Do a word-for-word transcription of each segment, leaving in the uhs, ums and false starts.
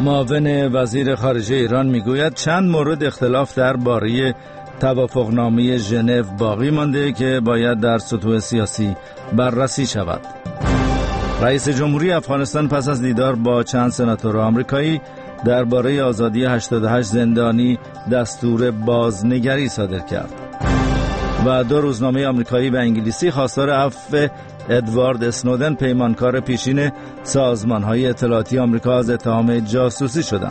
معاون وزیر خارجه ایران میگوید چند مورد اختلاف درباره توافقنامه ژنو باقی مانده که باید در سطوح سیاسی بررسی شود. رئیس جمهوری افغانستان پس از دیدار با چند سناتور آمریکایی درباره آزادی هشتاد و هشت زندانی دستور بازنگری صادر کرد. و دو روزنامه آمریکایی به انگلیسی خواستار عفو ادوارد اسنودن، پیمانکار پیشین سازمان‌های اطلاعاتی آمریکا، از اتهام جاسوسی شدند.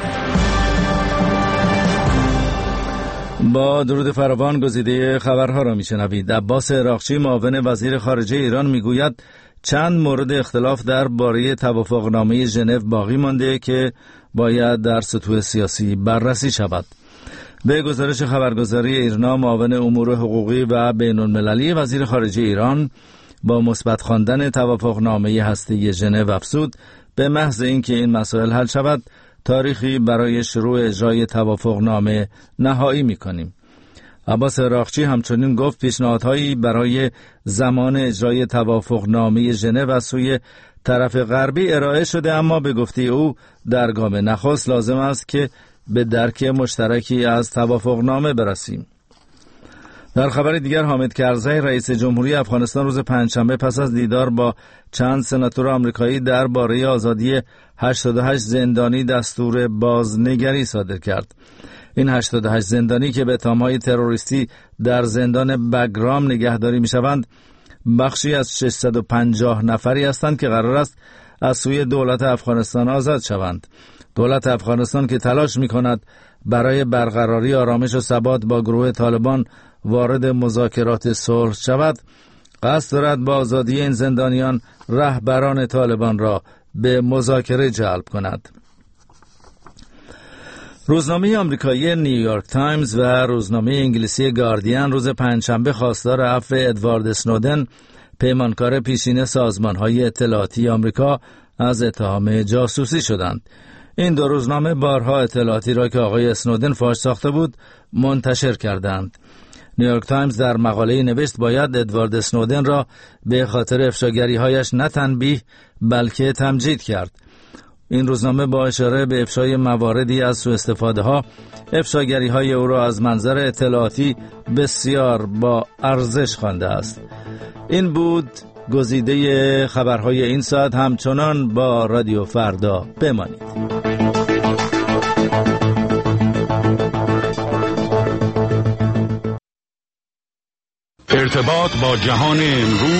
با درود فراوان گزیده خبرها را میشنوید. عباس عراقچی، معاون وزیر خارجه ایران، میگوید چند مورد اختلاف درباره توافقنامه ژنو باقی مانده که باید در سطوح سیاسی بررسی شود. به گزارش خبرگزاری ایرنا، معاون امور حقوقی و بین المللی وزیر خارجه ایران با مثبت خواندن توافقنامه هسته‌ای ژنو افزود به محض اینکه این مسائل حل شود تاریخی برای شروع اجرای توافقنامه نهایی می‌کنیم. عباس عراقچی همچنین گفت پیشنهادهایی برای زمان اجرای توافقنامه ژنو از سوی طرف غربی ارائه شده، اما به گفته او در گام نخست لازم است که به درک مشترکی از توافقنامه برسیم. در خبر دیگر، حامد کرزی، رئیس جمهوری افغانستان، روز پنجشنبه پس از دیدار با چند سناتور آمریکایی درباره آزادی هشتاد و هشت زندانی دستور بازنگری صادر کرد. این هشتاد و هشت زندانی که به اتهام‌های تروریستی در زندان بگرام نگهداری می‌شوند، بخشی از ششصد و پنجاه نفری هستند که قرار است از سوی دولت افغانستان آزاد شوند. دولت افغانستان که تلاش می‌کند برای برقراری آرامش و ثبات با گروه طالبان وارد مذاکرات صلح شود، قصد دارد با آزادی این زندانیان رهبران طالبان را به مذاکره جلب کند. روزنامه آمریکایی نیویورک تایمز و روزنامه انگلیسی گاردین روز پنجشنبه خواستار عفو ادوارد اسنودن، پیمانکار پیشین سازمان‌های اطلاعاتی آمریکا، از اتهام جاسوسی شدند. این دو روزنامه بارها اطلاعاتی را که آقای اسنودن فاش ساخته بود منتشر کردند. نیویورک تایمز در مقاله نوشت باید ادوارد اسنودن را به خاطر افشاگری‌هایش نه تنبیه بلکه تمجید کرد. این روزنامه با اشاره به افشای مواردی از سوء استفاده ها، افشاگری های او را از منظر اطلاعاتی بسیار با ارزش خوانده است. این بود گزیده خبرهای این ساعت. همچنان با رادیو فردا بمانید. ارتباط با جهان امروز